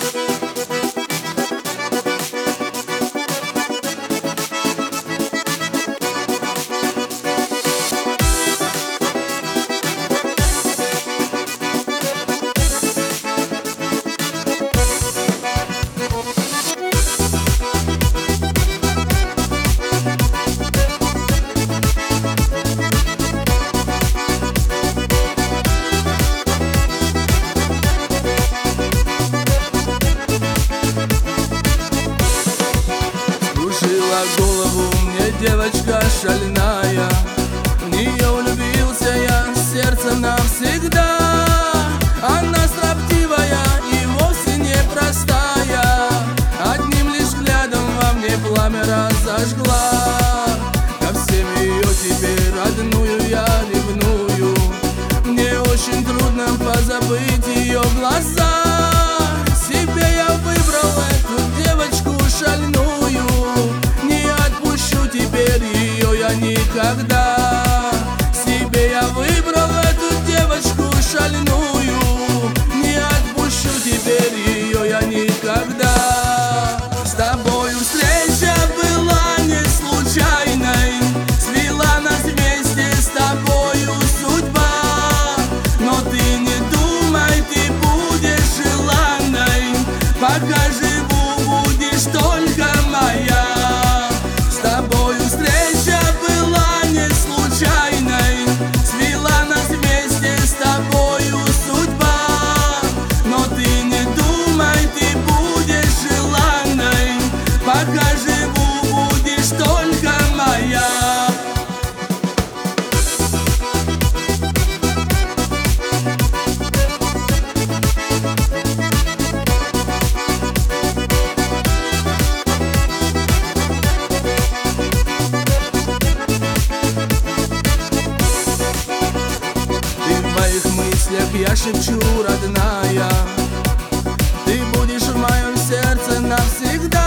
Голову мне девочка шальная, в нее влюбился я сердцем навсегда. Она строптивая и вовсе не простая, одним лишь взглядом во мне пламя разожгла. Ко всем ее теперь родную я ревную, мне очень трудно позабыть ее глаза. Себе я выбрал эту девочку шальную, теперь ее я никогда. Себе я выбрал эту девочку шальную, не отпущу теперь ее я никогда. С тобою встреча была не случайной, свела нас вместе с тобою судьба. Но ты не думай, ты будешь желанной, пока живу, будешь только моя. Пока живу, будешь только моя. Ты в моих мыслях, я шепчу, родная, ты будешь в моем сердце навсегда.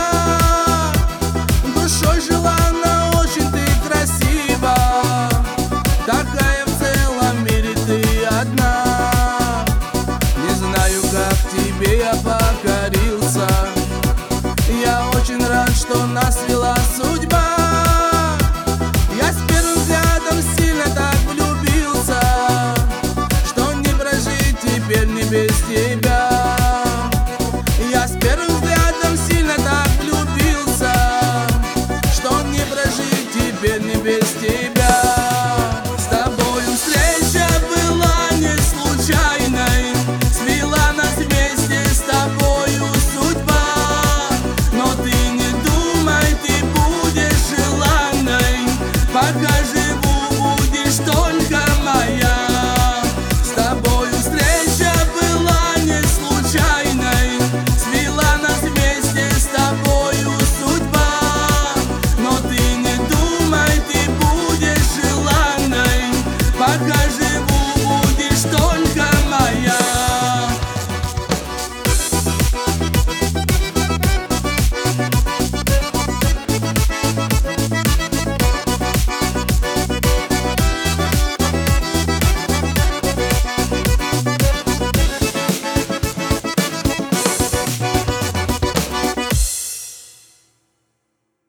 Душой желанна, очень ты красива, такая в целом мире ты одна. Не знаю, как тебе я покорился, я очень рад, что нас